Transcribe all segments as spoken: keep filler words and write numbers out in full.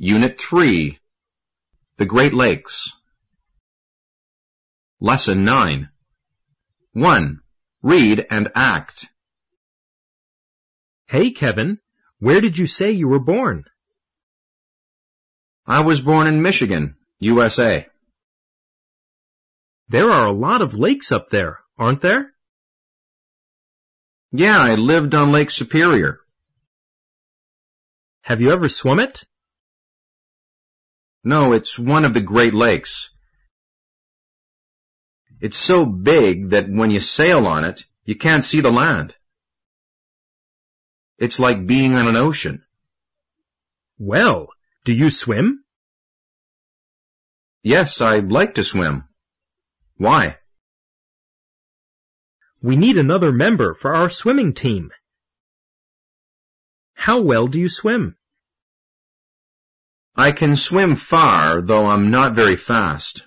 Unit three, The Great Lakes. Lesson nine. one. Read and act. Hey, Kevin, where did you say you were born? I was born in Michigan, U S A. There are a lot of lakes up there, aren't there? Yeah, I lived on Lake Superior. Have you ever swum it? No, it's one of the Great Lakes. It's so big that when you sail on it, you can't see the land. It's like being on an ocean. Well, do you swim? Yes, I like to swim. Why? We need another member for our swimming team. How well do you swim? I can swim far, though I'm not very fast.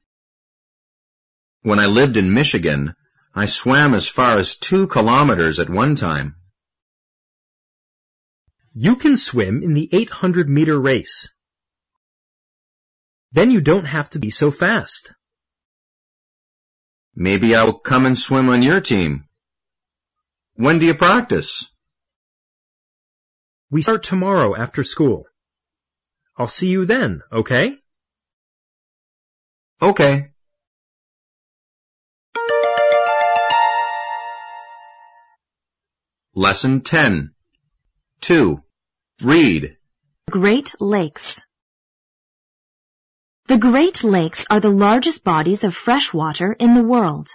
When I lived in Michigan, I swam as far as two kilometers at one time. You can swim in the eight hundred meter race. Then you don't have to be so fast. Maybe I'll come and swim on your team. When do you practice? We start tomorrow after school. I'll see you then, okay? Okay. Lesson ten. two. Read. Great Lakes. The Great Lakes are the largest bodies of fresh water in the world.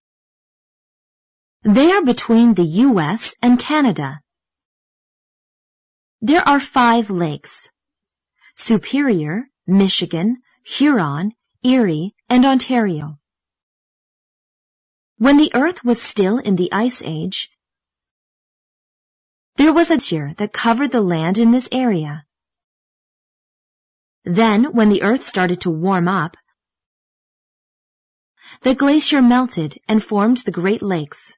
They are between the U S and Canada. There are five lakes: Superior, Michigan, Huron, Erie, and Ontario. When the Earth was still in the Ice Age, there was a glacier that covered the land in this area. Then, when the Earth started to warm up, the glacier melted and formed the Great Lakes.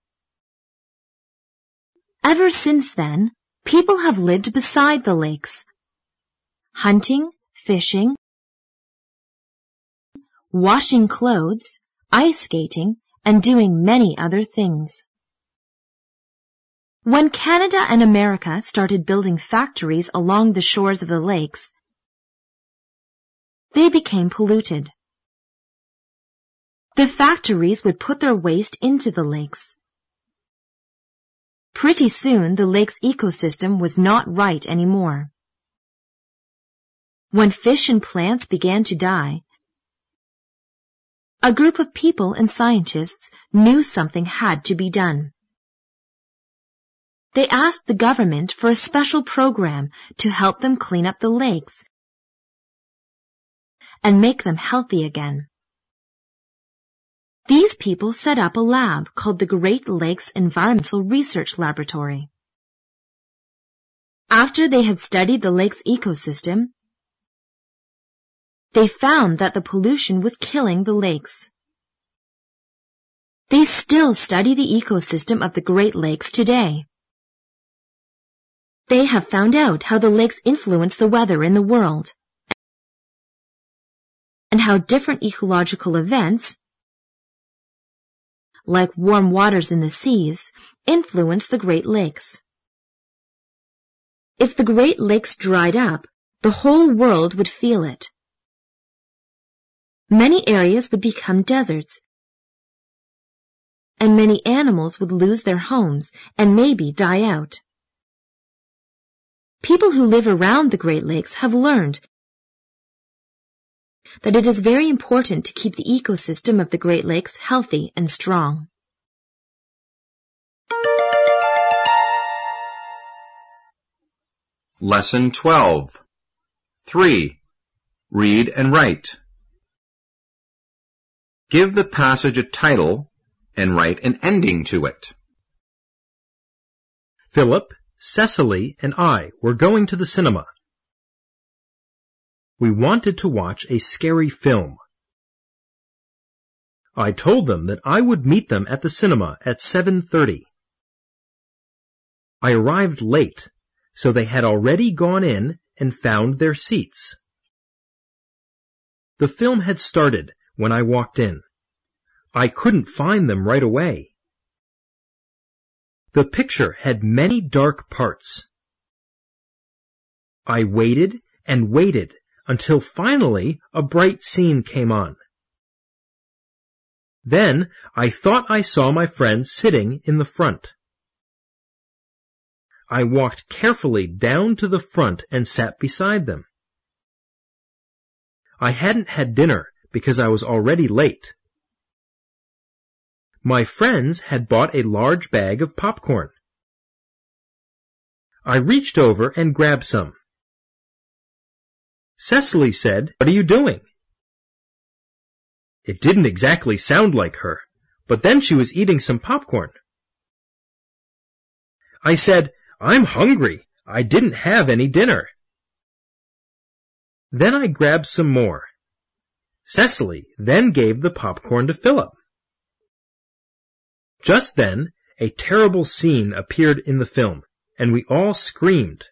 Ever since then, people have lived beside the lakes, hunting, fishing, washing clothes, ice skating, and doing many other things. When Canada and America started building factories along the shores of the lakes, they became polluted. The factories would put their waste into the lakes. Pretty soon, the lake's ecosystem was not right anymore. When fish and plants began to die, a group of people and scientists knew something had to be done. They asked the government for a special program to help them clean up the lakes and make them healthy again. These people set up a lab called the Great Lakes Environmental Research Laboratory. After they had studied the lake's ecosystem, they found that the pollution was killing the lakes. They still study the ecosystem of the Great Lakes today. They have found out how the lakes influence the weather in the world and how different ecological events, like warm waters in the seas, influence the Great Lakes. If the Great Lakes dried up, the whole world would feel it. Many areas would become deserts, and many animals would lose their homes and maybe die out. People who live around the Great Lakes have learned that it is very important to keep the ecosystem of the Great Lakes healthy and strong. Lesson twelve. three. Read and write. Give the passage a title and write an ending to it. Philip, Cecily, and I were going to the cinema. We wanted to watch a scary film. I told them that I would meet them at the cinema at seven thirty. I arrived late, so they had already gone in and found their seats. The film had started when I walked in. I couldn't find them right away. The picture had many dark parts. I waited and waited until finally a bright scene came on. Then I thought I saw my friends sitting in the front. I walked carefully down to the front and sat beside them. I hadn't had dinner because I was already late. My friends had bought a large bag of popcorn. I reached over and grabbed some. Cecily said, "What are you doing?" It didn't exactly sound like her, but then she was eating some popcorn. I said, "I'm hungry. I didn't have any dinner." Then I grabbed some more. Cecily then gave the popcorn to Philip. Just then, a terrible scene appeared in the film, and we all screamed.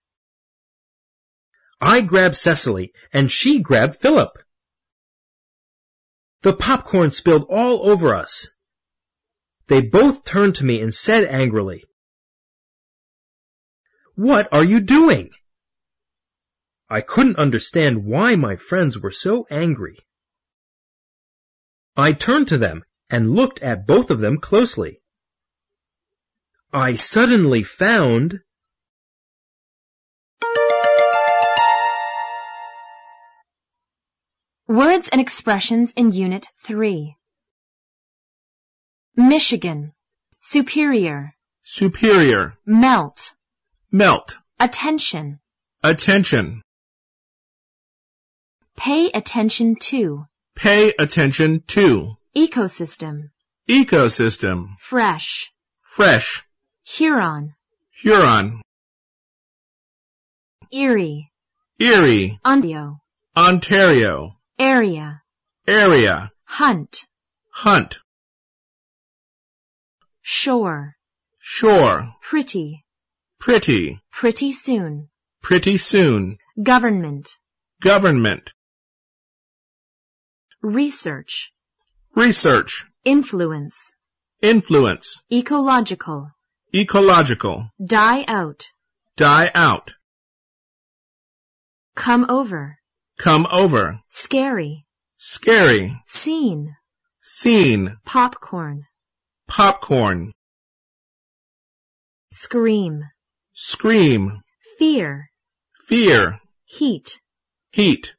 I grabbed Cecily, and she grabbed Philip. The popcorn spilled all over us. They both turned to me and said angrily, "What are you doing?" I couldn't understand why my friends were so angry. I turned to them and looked at both of them closely. I suddenly found Words and expressions in Unit three. Michigan. Superior. Superior. Melt. Melt. Attention. Attention. Pay attention to. Pay attention to. Ecosystem. Ecosystem. Fresh. Fresh. Huron. Huron. Erie. Erie. Ontario. Ontario. Area. Area. Hunt. Hunt. Shore. Shore. Pretty. Pretty. Pretty soon. Pretty soon. Government. Government. Research. Research. Influence. Influence. Ecological. Ecological. Die out. Die out. Come over. Come over. Scary. Scary. Scene. Scene. Popcorn. Popcorn. Scream. Scream. Fear. Fear. Heat. Heat.